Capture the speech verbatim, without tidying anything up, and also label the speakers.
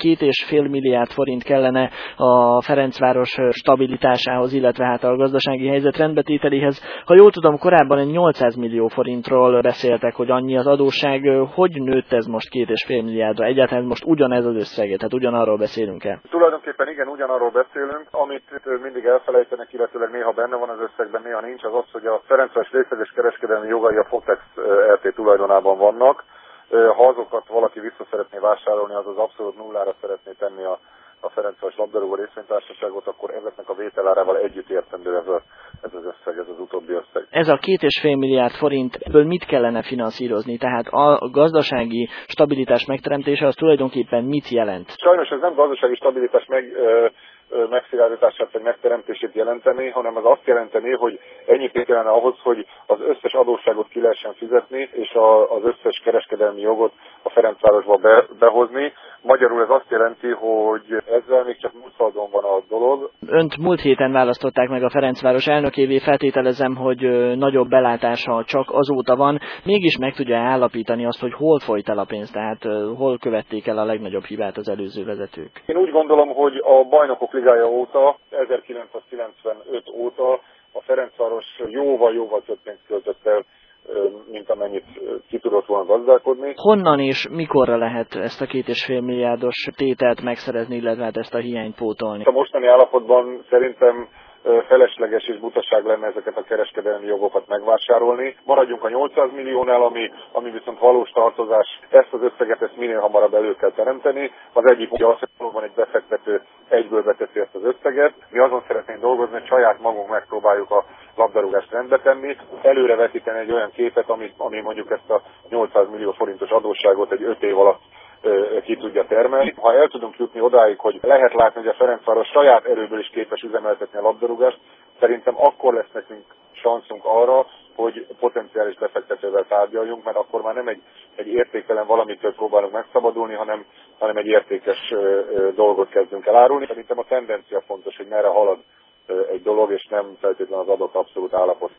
Speaker 1: két és fél milliárd forint kellene a Ferencváros stabilitásához, illetve hát a gazdasági helyzet rendbetételéhez. Ha jól tudom, korábban egy nyolcszáz millió forintról beszéltek, hogy annyi az adósság. Hogy nőtt ez most két és fél milliárdra? Egyáltalán most ugyanez az összeg, tehát ugyanarról beszélünk-e?
Speaker 2: Tulajdonképpen igen, ugyanarról beszélünk. Amit mindig elfelejtenek, illetőleg néha benne van az összegben, néha nincs, az az, hogy a Ferencváros részleges kereskedelmi jogai a Fotex er té tulajdonában vannak. Ha azokat valaki vissza szeretné vásárolni, azaz abszolút nullára szeretné tenni a, a Ferencváros labdarúgó részvénytársaságot, akkor ezeknek a vételárával együtt értendő ez, a, ez az összeg, ez az utóbbi összeg.
Speaker 1: Ez a két és fél milliárd forint, ebből mit kellene finanszírozni? Tehát a gazdasági stabilitás megteremtése az tulajdonképpen mit jelent?
Speaker 2: Sajnos ez nem gazdasági stabilitás meg... Ö, megszilárdítását vagy megteremtését jelenteni, hanem az azt jelenteni, hogy ennyi pénz kellene ahhoz, hogy az összes adósságot ki lehessen fizetni, és a, az összes kereskedelmi jogot a Ferencvárosba be, behozni. Magyarul ez azt jelenti, hogy ezzel még csak múltszaldon van a dolog.
Speaker 1: Önt múlt héten választották meg a Ferencváros elnökévé, feltételezem, hogy nagyobb belátása csak azóta van. Mégis meg tudja állapítani azt, hogy hol folyt el a pénz, tehát hol követték el a legnagyobb hibát az előző vezetők?
Speaker 2: Én úgy gondolom, hogy a Bajnokok Ligája óta, ezerkilencszázkilencvenöt óta a Ferencváros jóval-jóval több pénzt költött el, mint amennyit ki tudott volna gazdálkodni.
Speaker 1: Honnan és mikorra lehet ezt a két és fél milliárdos tételt megszerezni, illetve ezt a hiányt pótolni?
Speaker 2: A mostani állapotban szerintem felesleges és butaság lenne ezeket a kereskedelmi jogokat megvásárolni. Maradjunk a nyolcszáz milliónál, ami, ami viszont valós tartozás. Ezt az összeget ezt minél hamarabb elő kell teremteni. Az egyik ugye az, hogy valóban egy befektető egyből beteszi ezt az összeget. Mi azon szeretnénk dolgozni, hogy saját magunk megpróbáljuk a labdarúgást rendbe tenni, előrevetíteni egy olyan képet, ami, ami mondjuk ezt a nyolcszáz millió forintos adósságot egy öt év alatt ki tudja termelni. Ha el tudunk jutni odáig, hogy lehet látni, hogy a Ferencváros saját erőből is képes üzemeltetni a labdarúgást, szerintem akkor lesz nekünk sanszunk arra, hogy potenciális befektetővel tárgyaljunk, mert akkor már nem egy, egy értéktelen valamitől próbálunk megszabadulni, hanem, hanem egy értékes dolgot kezdünk elárulni. Szerintem a tendencia fontos, hogy merre halad egy dolog, és nem feltétlenül az adott abszolút állapot.